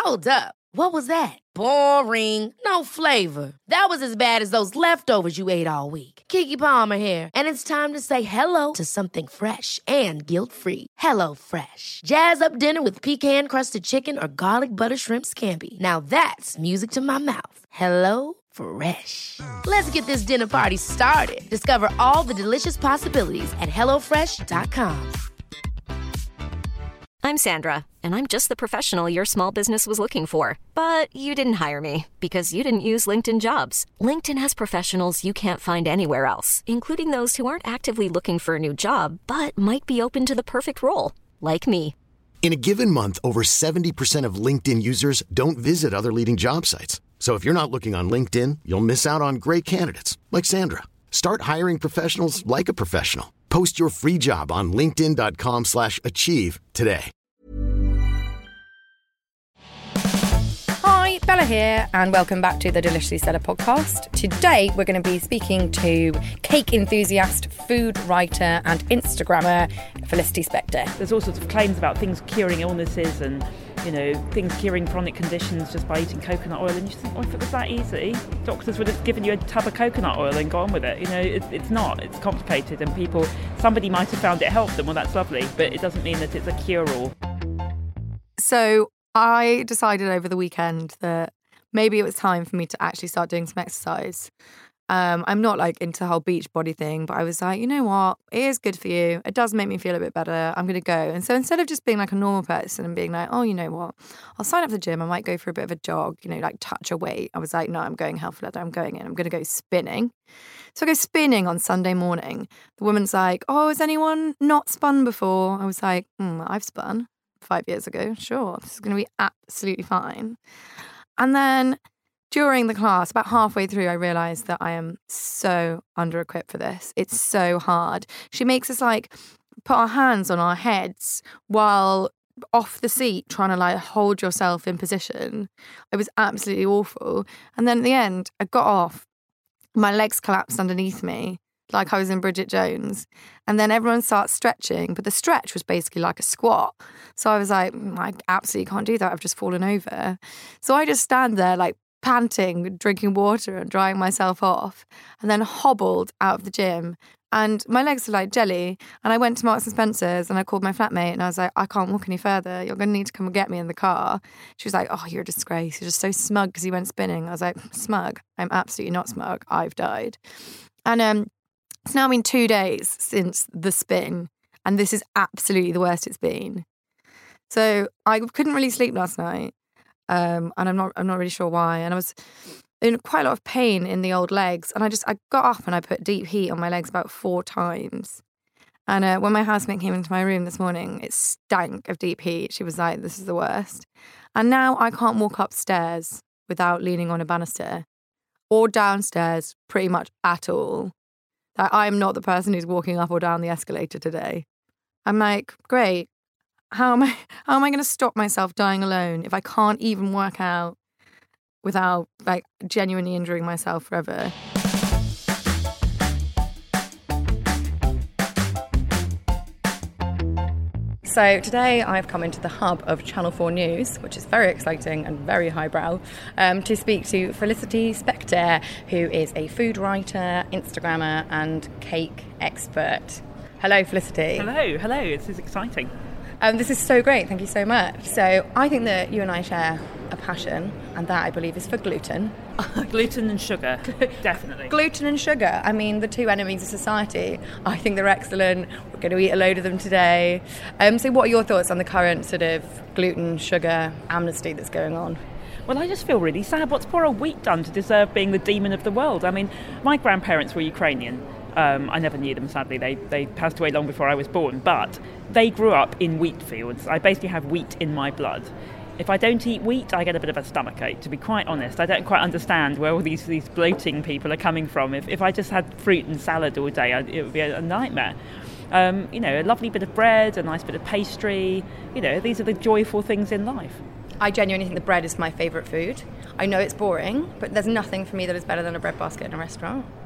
Hold up. What was that? Boring. No flavor. That was as bad as those leftovers you ate all week. Keke Palmer here, and it's time to say hello to something fresh and guilt-free. Hello Fresh. Jazz up dinner with pecan-crusted chicken or garlic butter shrimp scampi. Now that's music to my mouth. Hello Fresh. Let's get this dinner party started. Discover all the delicious possibilities at hellofresh.com. I'm Sandra, and I'm just the professional your small business was looking for. But you didn't hire me because you didn't use LinkedIn Jobs. LinkedIn has professionals you can't find anywhere else, including those who aren't actively looking for a new job, but might be open to the perfect role, like me. In a given month, over 70% of LinkedIn users don't visit other leading job sites. So if you're not looking on LinkedIn, you'll miss out on great candidates like Sandra. Start hiring professionals like a professional. Post your free job on linkedin.com/achieve today. Hi, Bella here, and welcome back to the Deliciously Stella podcast. Today, we're going to be speaking to cake enthusiast, food writer, and Instagrammer Felicity Spector. There's all sorts of claims about things curing illnesses and, you know, things curing chronic conditions just by eating coconut oil. And you think, oh, if it was that easy, doctors would have given you a tub of coconut oil and gone with it. You know, it's not. It's complicated, and somebody might have found it helped them. Well, that's lovely, but it doesn't mean that it's a cure-all. So I decided over the weekend that maybe it was time for me to actually start doing some exercise. I'm not like into the whole beach body thing, but I was like, you know what? It is good for you. It does make me feel a bit better. I'm going to go. And so instead of just being like a normal person and being like, oh, you know what? I'll sign up for the gym. I might go for a bit of a jog, you know, like touch a weight. I was like, no, I'm going health leather. I'm going in. I'm going to go spinning. So I go spinning on Sunday morning. The woman's like, oh, has anyone not spun before? I was like, I've spun 5 years ago. Sure, this is going to be absolutely fine. And then during the class, about halfway through, I realised that I am so under-equipped for this. It's so hard. She makes us like put our hands on our heads while off the seat trying to like hold yourself in position. It was absolutely awful. And then at the end, I got off. My legs collapsed underneath me like I was in Bridget Jones. And then everyone starts stretching, but the stretch was basically like a squat. So I was like, I absolutely can't do that. I've just fallen over. So I just stand there like panting, drinking water and drying myself off, and then hobbled out of the gym. And my legs were like jelly. And I went to Marks and Spencer's and I called my flatmate and I was like, I can't walk any further. You're going to need to come and get me in the car. She was like, oh, you're a disgrace. You're just so smug because you went spinning. I was like, smug? I'm absolutely not smug. I've died. And it's now been 2 days since the spin, and this is absolutely the worst it's been. So I couldn't really sleep last night, and I'm not really sure why. And I was in quite a lot of pain in the old legs, and I got up and I put deep heat on my legs about 4 times. And when my housemate came into my room this morning, it stank of deep heat. She was like, "This is the worst." And now I can't walk upstairs without leaning on a banister, or downstairs pretty much at all. I'm not the person who's walking up or down the escalator today. I'm like, great. How am I going to stop myself dying alone if I can't even work out without like genuinely injuring myself forever? So today I've come into the hub of Channel 4 News, which is very exciting and very highbrow, to speak to Felicity Spector, who is a food writer, Instagrammer and cake expert. Hello, Felicity. Hello. This is exciting. This is so great. Thank you so much. So I think that you and I share a passion, and that, I believe, is for gluten. Gluten and sugar, definitely. Gluten and sugar. I mean, the two enemies of society. I think they're excellent. We're going to eat a load of them today. So what are your thoughts on the current sort of gluten, sugar amnesty that's going on? Well, I just feel really sad. What's poor old wheat done to deserve being the demon of the world? I mean, my grandparents were Ukrainian. I never knew them, sadly. They passed away long before I was born. But they grew up in wheat fields. I basically have wheat in my blood. If I don't eat wheat, I get a bit of a stomachache, to be quite honest. I don't quite understand where all these bloating people are coming from. If I just had fruit and salad all day, it would be a nightmare. A lovely bit of bread, a nice bit of pastry. These are the joyful things in life. I genuinely think the bread is my favourite food. I know it's boring, but there's nothing for me that is better than a bread basket in a restaurant.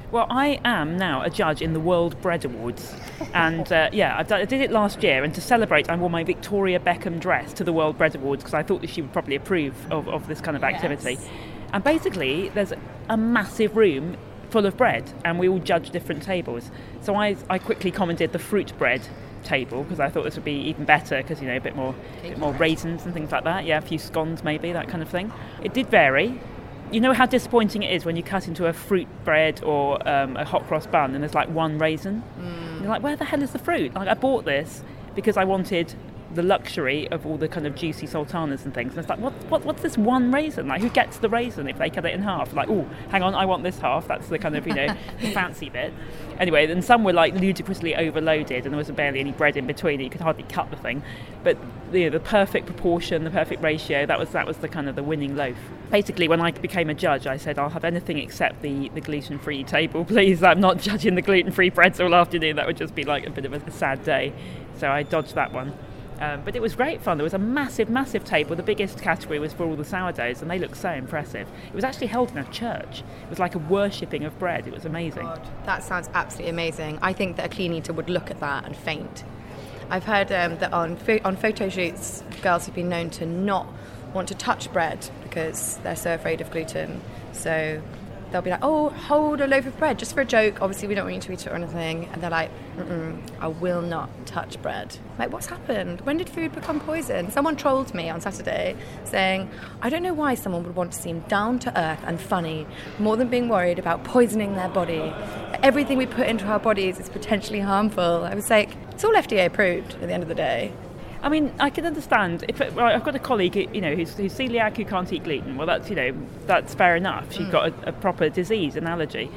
Well, I am now a judge in the World Bread Awards. And I did it last year. And to celebrate, I wore my Victoria Beckham dress to the World Bread Awards because I thought that she would probably approve of this kind of activity. Yes. And basically, there's a massive room full of bread and we all judge different tables. So I quickly commented the fruit bread table because I thought this would be even better because, a bit more raisins and things like that. Yeah, a few scones maybe, that kind of thing. It did vary. You know how disappointing it is when you cut into a fruit bread or a hot cross bun and there's like one raisin? And you're like, where the hell is the fruit? Like, I bought this because I wanted the luxury of all the kind of juicy sultanas and things. And it's like, what's this one raisin? Like, who gets the raisin if they cut it in half? Like, oh, hang on, I want this half. That's the kind of, the fancy bit. Anyway, then some were like ludicrously overloaded and there was barely any bread in between. You could hardly cut the thing. But the perfect proportion, the perfect ratio, that was the kind of the winning loaf. Basically, when I became a judge, I said, I'll have anything except the gluten-free table, please. I'm not judging the gluten-free breads all afternoon. That would just be like a bit of a sad day. So I dodged that one. But it was great fun. There was a massive, massive table. The biggest category was for all the sourdoughs, and they looked so impressive. It was actually held in a church. It was like a worshipping of bread. It was amazing. God, that sounds absolutely amazing. I think that a clean eater would look at that and faint. I've heard that on photo shoots, girls have been known to not want to touch bread because they're so afraid of gluten. So they'll be like, oh, hold a loaf of bread, just for a joke. Obviously, we don't want you to eat it or anything. And they're like, I will not touch bread. Like, what's happened? When did food become poison? Someone trolled me on Saturday saying, I don't know why someone would want to seem down to earth and funny more than being worried about poisoning their body. Everything we put into our bodies is potentially harmful. I was like, it's all FDA approved at the end of the day. I mean, I can understand. I've got a colleague, who's celiac, who can't eat gluten. Well, that's fair enough. She's got a proper disease, an allergy.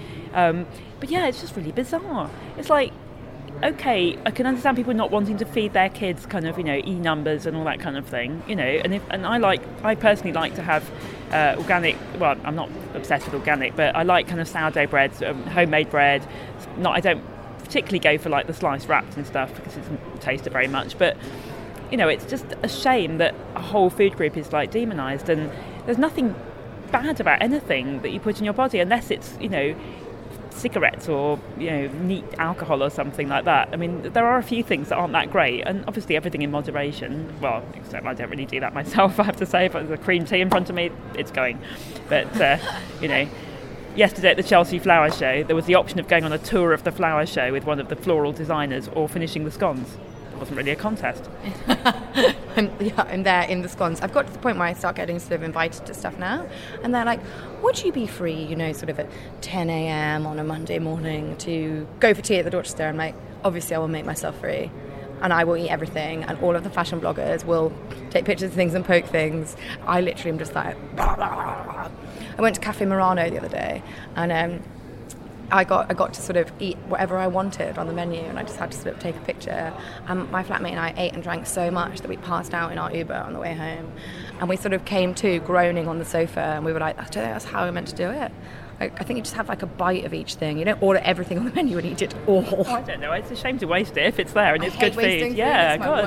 But yeah, it's just really bizarre. It's like, okay, I can understand people not wanting to feed their kids kind of, E numbers and all that kind of thing, And I personally like to have organic. Well, I'm not obsessed with organic, but I like kind of sourdough breads, homemade bread. I don't particularly go for like the sliced wraps and stuff because it doesn't taste it very much, but. It's just a shame that a whole food group is like demonised, and there's nothing bad about anything that you put in your body unless it's, cigarettes or, neat alcohol or something like that. I mean, there are a few things that aren't that great, and obviously everything in moderation. Well, except I don't really do that myself, I have to say. If there's a cream tea in front of me, it's going. But, yesterday at the Chelsea Flower Show, there was the option of going on a tour of the flower show with one of the floral designers or finishing the scones. Wasn't really a contest. I'm there in the scones. I've got to the point where I start getting sort of invited to stuff now, and they're like, would you be free, sort of at 10 a.m. on a Monday morning to go for tea at the Dorchester? I'm like, obviously I will make myself free and I will eat everything, and all of the fashion bloggers will take pictures of things and poke things. I literally am just like blah, blah, blah. I went to Cafe Murano the other day, and I got to sort of eat whatever I wanted on the menu, and I just had to sort of take a picture. And my flatmate and I ate and drank so much that we passed out in our Uber on the way home. And we sort of came to groaning on the sofa, and we were like, I don't think that's how we're meant to do it. I think you just have like a bite of each thing. You don't order everything on the menu and eat it all. Oh, I don't know. It's a shame to waste it if it's there and it's good food. Yeah, God.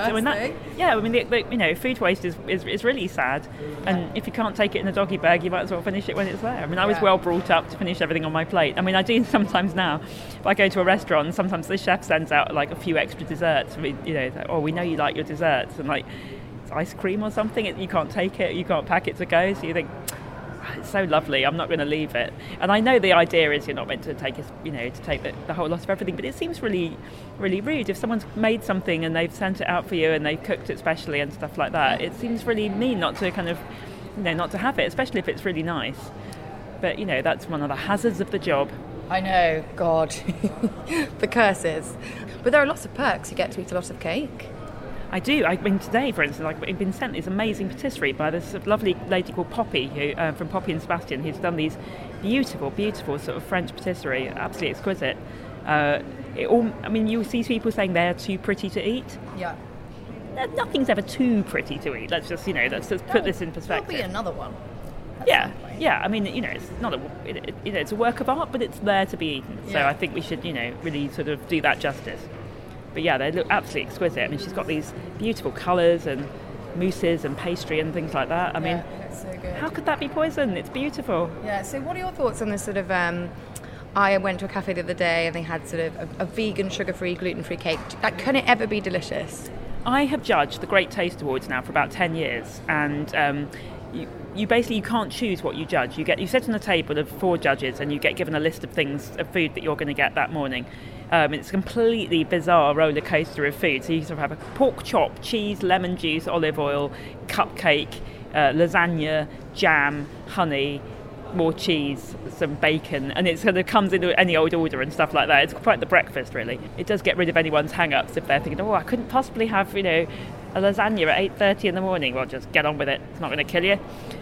Food waste is really sad. And if you can't take it in a doggy bag, you might as well finish it when it's there. I mean, I was well brought up to finish everything on my plate. I mean, I do sometimes now. If I go to a restaurant, sometimes the chef sends out like a few extra desserts. We know you like your desserts, and like it's ice cream or something. You can't take it. You can't pack it to go. So you think, it's so lovely, I'm not going to leave it. And I know the idea is you're not meant to take the whole lot of everything, but it seems really, really rude. If someone's made something and they've sent it out for you and they've cooked it specially and stuff like that, it seems really mean not to kind of, not to have it, especially if it's really nice. But, that's one of the hazards of the job. I know, God. The curses. But there are lots of perks. You get to eat a lot of cake. I do. I mean, today, for instance, I've been sent this amazing patisserie by this lovely lady called Poppy, who from Poppy and Sebastian, who's done these beautiful, beautiful sort of French patisserie, absolutely exquisite. You see people saying they're too pretty to eat. Yeah. Nothing's ever too pretty to eat. Let's just, put this in perspective. There'll be another one. Yeah. I mean, it's not it's a work of art, but it's there to be eaten. So I think we should, really sort of do that justice. But yeah, they look absolutely exquisite. I mean, she's got these beautiful colours and mousses and pastry and things like that. I mean, it's so good. How could that be poison? It's beautiful. Yeah, so what are your thoughts on this sort of I went to a cafe the other day and they had sort of a vegan, sugar-free, gluten-free cake. Like, can it ever be delicious? I have judged the Great Taste Awards now for about 10 years, and you basically, you can't choose what you judge. You sit on a table of 4 judges and you get given a list of things, of food that you're going to get that morning. It's a completely bizarre roller coaster of food. So you sort of have a pork chop, cheese, lemon juice, olive oil, cupcake, lasagna, jam, honey, more cheese, some bacon, and it sort of comes in any old order and stuff like that. It's quite the breakfast, really. It does get rid of anyone's hang-ups if they're thinking, oh, I couldn't possibly have, a lasagna at 8:30 in the morning. Well, just get on with it. It's not going to kill you.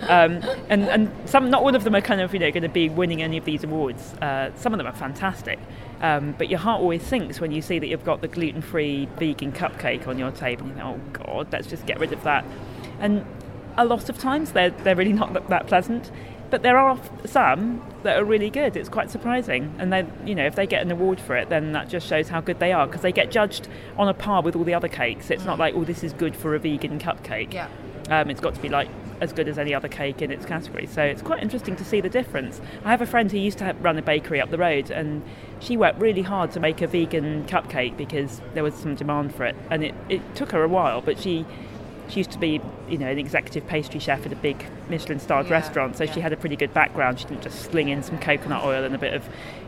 And some, not all of them are kind of, going to be winning any of these awards. Some of them are fantastic. But your heart always sinks when you see that you've got the gluten-free vegan cupcake on your table. You think, oh, God, let's just get rid of that. And a lot of times they're really not that pleasant. But there are some that are really good. It's quite surprising. And then, if they get an award for it, then that just shows how good they are, because they get judged on a par with all the other cakes. It's not like, oh, this is good for a vegan cupcake. Yeah. It's got to be like as good as any other cake in its category. So it's quite interesting to see the difference. I have a friend who used to run a bakery up the road, and she worked really hard to make a vegan cupcake because there was some demand for it. And it took her a while, but she used to be, an executive pastry chef at a big Michelin-starred restaurant, so she had a pretty good background. She didn't just sling in some coconut oil and a bit of,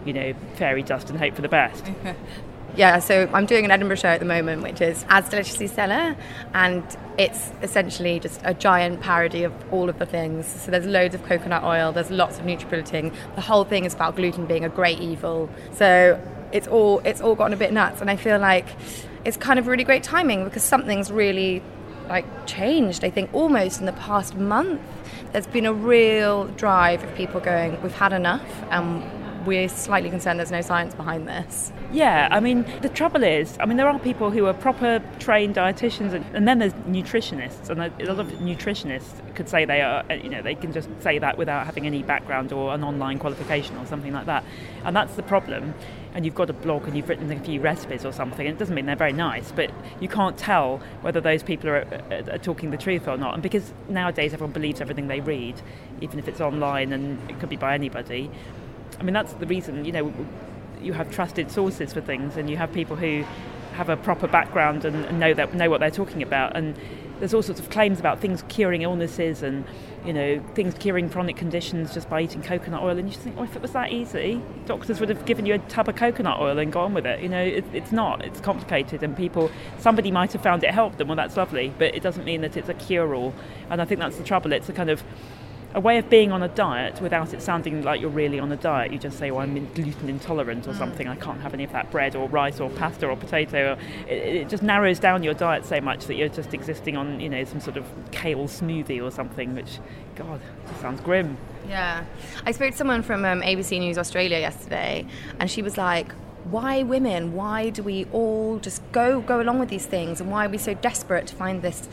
fairy dust and hope for the best. Yeah, so I'm doing an Edinburgh show at the moment, which is As Deliciously Stella, and it's essentially just a giant parody of all of the things. So there's loads of coconut oil, there's lots of nutribulleting. The whole thing is about gluten being a great evil. So it's all gotten a bit nuts, and I feel like it's kind of really great timing because something's really changed. I think almost in the past month there's been a real drive of people going, we've had enough, and we're slightly concerned there's no science behind this. Yeah, I mean, the trouble is, there are people who are proper trained dietitians, and then there's nutritionists, and a lot of nutritionists could say they are, they can just say that without having any background or an online qualification or something like that. And that's the problem. And you've got a blog and you've written a few recipes or something, and it doesn't mean they're very nice, but you can't tell whether those people are talking the truth or not. And because nowadays everyone believes everything they read, even if it's online and it could be by anybody, that's the reason, you have trusted sources for things, and you have people who have a proper background and know what they're talking about. And there's all sorts of claims about things curing illnesses and things curing chronic conditions just by eating coconut oil, and you just think, if it was that easy, doctors would have given you a tub of coconut oil and gone with it. It's not. It's complicated, and somebody might have found it helped them. Well, that's lovely, but it doesn't mean that it's a cure-all. And I think that's the trouble. It's a kind of a way of being on a diet without it sounding like you're really on a diet. You just say, I'm gluten intolerant or something. I can't have any of that bread or rice or pasta or potato. It just narrows down your diet so much that you're just existing on, some sort of kale smoothie or something, which, God, just sounds grim. Yeah. I spoke to someone from ABC News Australia yesterday, and she was like, why women? Why do we all just go along with these things? And why are we so desperate to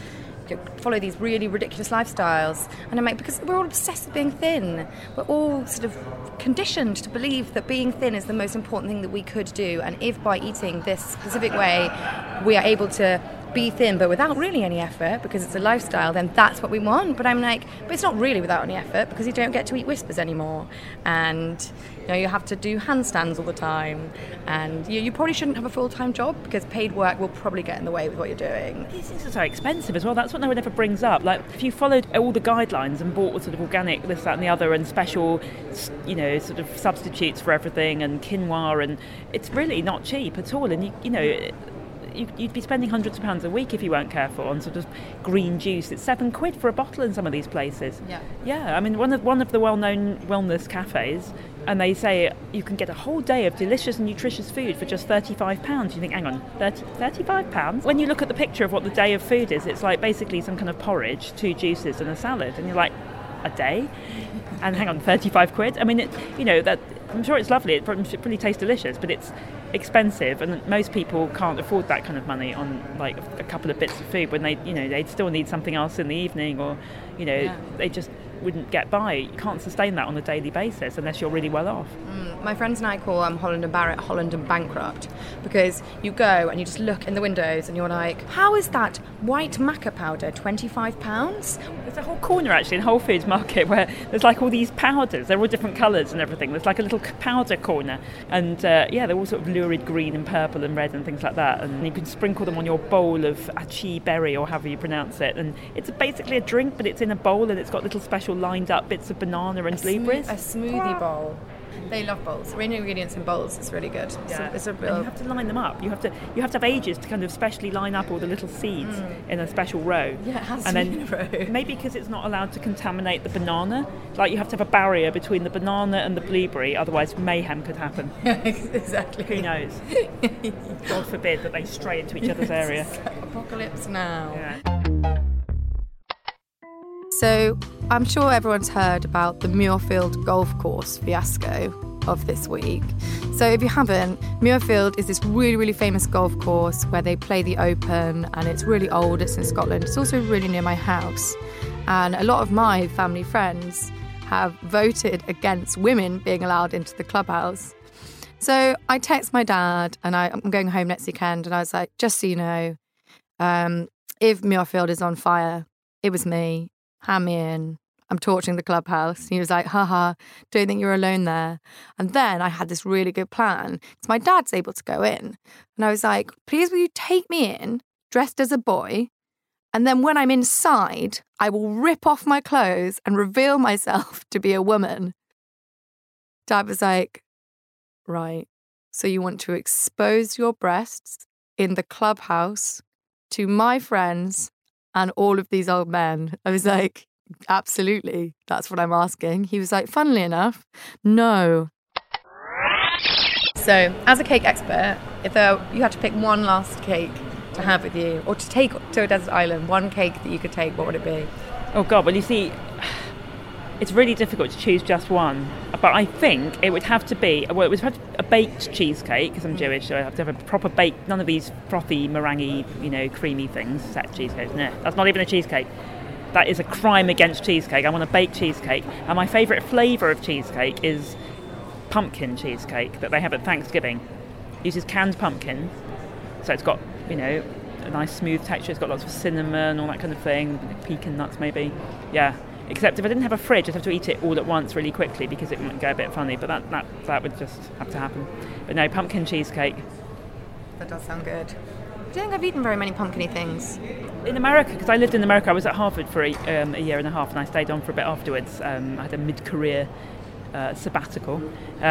follow these really ridiculous lifestyles? And I'm like, because we're all obsessed with being thin. We're all sort of conditioned to believe that being thin is the most important thing that we could do, and if by eating this specific way we are able to be thin but without really any effort because it's a lifestyle, then that's what we want. But I'm like, but it's not really without any effort, because you don't get to eat Whispers anymore, and you have to do handstands all the time, and you probably shouldn't have a full-time job because paid work will probably get in the way with what you're doing. These things are so expensive as well. That's what no one ever brings up. Like, if you followed all the guidelines and bought sort of organic this, that and the other, and special sort of substitutes for everything, and quinoa, and it's really not cheap at all. And you'd be spending hundreds of pounds a week if you weren't careful on sort of green juice. It's £7 for a bottle in some of these places. Yeah. One of the well-known wellness cafes, and they say you can get a whole day of delicious and nutritious food for just £35. You think, hang on, £35? When you look at the picture of what the day of food is, it's like basically some kind of porridge, 2 juices and a salad, and you're like, a day? And hang on, £35? That I'm sure it's lovely. It probably tastes delicious, but it's expensive, and most people can't afford that kind of money on like a couple of bits of food when they still need something else in the evening, or they just wouldn't get by. You can't sustain that on a daily basis unless you're really well off. My friends and I call Holland and Barrett Holland and Bankrupt, because you go and you just look in the windows and you're like, how is that white maca powder £25? There's a whole corner actually in Whole Foods Market where there's like all these powders. They're all different colours and everything. There's like a little powder corner, and they're all sort of lurid green and purple and red and things like that. And you can sprinkle them on your bowl of achi berry or however you pronounce it. And it's basically a drink, but it's in a bowl and it's got little special lined up bits of banana and blueberries. A smoothie bowl. They love bowls. Rain ingredients in bowls is really good. Yeah. It's a real... And you have to line them up. You have to have ages to kind of specially line up all the little seeds in a special row. Yeah, it has and to then be in a row. Maybe because it's not allowed to contaminate the banana. Like you have to have a barrier between the banana and the blueberry, otherwise mayhem could happen. Exactly. Who knows? God forbid that they stray into each other's area. Apocalypse now. Yeah. So, I'm sure everyone's heard about the Muirfield golf course fiasco of this week. So if you haven't, Muirfield is this really, really famous golf course where they play the Open, and it's really old, it's in Scotland. It's also really near my house. And a lot of my family friends have voted against women being allowed into the clubhouse. So I text my dad, and I'm going home next weekend, and I was like, just so you know, if Muirfield is on fire, it was me. Hand me in. I'm torching the clubhouse. He was like, haha, don't think you're alone there. And then I had this really good plan because my dad's able to go in. And I was like, please will you take me in dressed as a boy? And then when I'm inside, I will rip off my clothes and reveal myself to be a woman. Dad was like, right, so you want to expose your breasts in the clubhouse to my friends and all of these old men? I was like, absolutely, that's what I'm asking. He was like, funnily enough, no. So, as a cake expert, if you had to pick one last cake to have with you, or to take to a desert island, one cake that you could take, what would it be? Oh God, well you see, it's really difficult to choose just one. But I think it would have to be, well, it would have to be a baked cheesecake, because I'm Jewish, so I have to have a proper baked, none of these frothy, meringue, creamy things, set cheesecakes. No, that's not even a cheesecake. That is a crime against cheesecake. I want a baked cheesecake. And my favourite flavour of cheesecake is pumpkin cheesecake that they have at Thanksgiving. It uses canned pumpkin, so it's got, a nice smooth texture. It's got lots of cinnamon, all that kind of thing, pecan nuts maybe. Yeah. Except if I didn't have a fridge, I'd have to eat it all at once really quickly because it might go a bit funny, but that would just have to happen. But no, pumpkin cheesecake. That does sound good. I don't think I've eaten very many pumpkin-y things. In America, because I lived in America, I was at Harvard for a year and a half, and I stayed on for a bit afterwards. I had a mid-career sabbatical,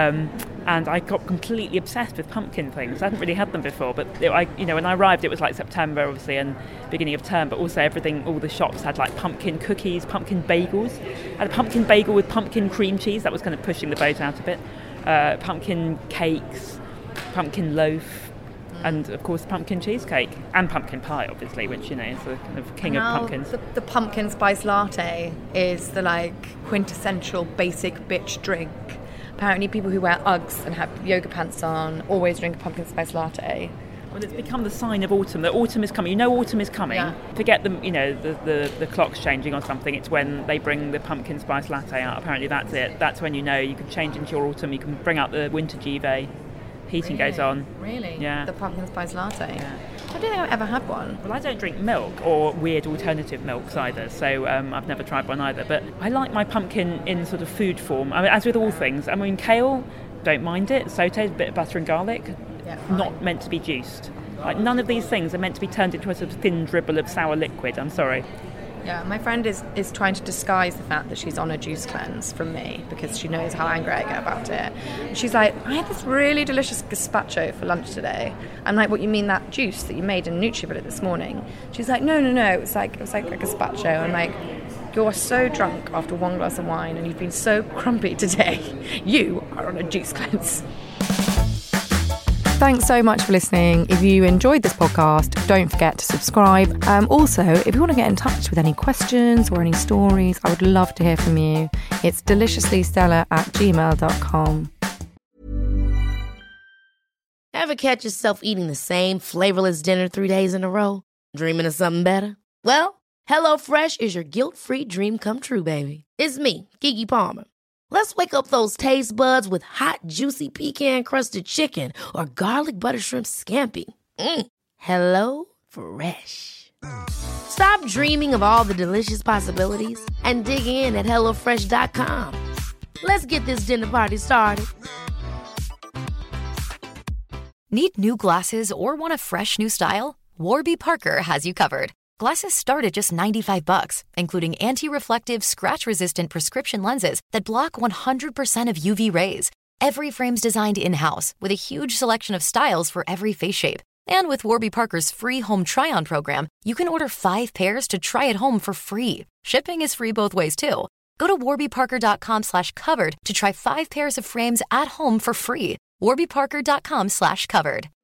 and I got completely obsessed with pumpkin things. I hadn't really had them before, but when I arrived, it was like September, obviously, and beginning of term. But also all the shops had like pumpkin cookies, pumpkin bagels. I had a pumpkin bagel with pumpkin cream cheese. That was kind of pushing the boat out a bit. Pumpkin cakes, pumpkin loaf. And, of course, pumpkin cheesecake and pumpkin pie, obviously, which, is the kind of king of pumpkins. The pumpkin spice latte is the, quintessential basic bitch drink. Apparently people who wear Uggs and have yoga pants on always drink a pumpkin spice latte. Well, it's become the sign of autumn. That autumn is coming. Autumn is coming. Yeah. Forget the clock's changing or something. It's when they bring the pumpkin spice latte out. Apparently that's it. That's when you can change into your autumn. You can bring out the winter Givet. Heating goes on. Really? Yeah. The pumpkin spice latte? Yeah. I don't think I've ever had one. Well, I don't drink milk or weird alternative milks either, so I've never tried one either. But I like my pumpkin in sort of food form. I mean, as with all things, kale, don't mind it. Sauteed, a bit of butter and garlic. Yeah, not meant to be juiced. None of these things are meant to be turned into a sort of thin dribble of sour liquid. I'm sorry. Yeah, my friend is trying to disguise the fact that she's on a juice cleanse from me because she knows how angry I get about it. And she's like, I had this really delicious gazpacho for lunch today. I'm like, what, you mean that juice that you made in NutriBullet this morning? She's like, no, it was like a gazpacho. I'm like, you're so drunk after one glass of wine and you've been so grumpy today. You are on a juice cleanse. Thanks so much for listening. If you enjoyed this podcast, don't forget to subscribe. Also, if you want to get in touch with any questions or any stories, I would love to hear from you. It's deliciouslystella@gmail.com. Ever catch yourself eating the same flavorless dinner 3 days in a row? Dreaming of something better? Well, HelloFresh is your guilt-free dream come true, baby. It's me, Keke Palmer. Let's wake up those taste buds with hot, juicy pecan-crusted chicken or garlic butter shrimp scampi. Hello Fresh. Stop dreaming of all the delicious possibilities and dig in at HelloFresh.com. Let's get this dinner party started. Need new glasses or want a fresh new style? Warby Parker has you covered. Glasses start at just $95, including anti-reflective, scratch-resistant prescription lenses that block 100% of UV rays. Every frame's designed in-house with a huge selection of styles for every face shape. And with Warby Parker's free home try-on program, you can order 5 pairs to try at home for free. Shipping is free both ways, too. Go to warbyparker.com/covered to try 5 pairs of frames at home for free. warbyparker.com/covered.